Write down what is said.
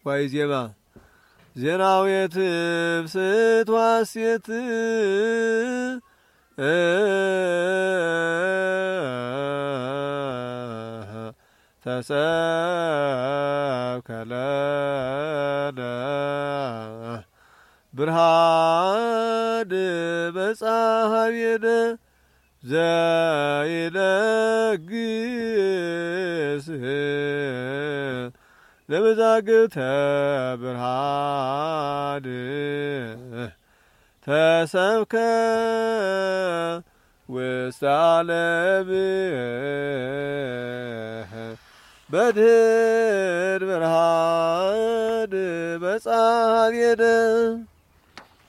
ዋይ ዜማ ዜናዊት ብስት ዋሴት ተሰብከለነ ብርሃን በጻሃቤነ ዘይለግስ ለመዛግብተ ብርሃን ተሰብከ ውስተ ዓለም በድኅር ብርሃን በጻሃቤነ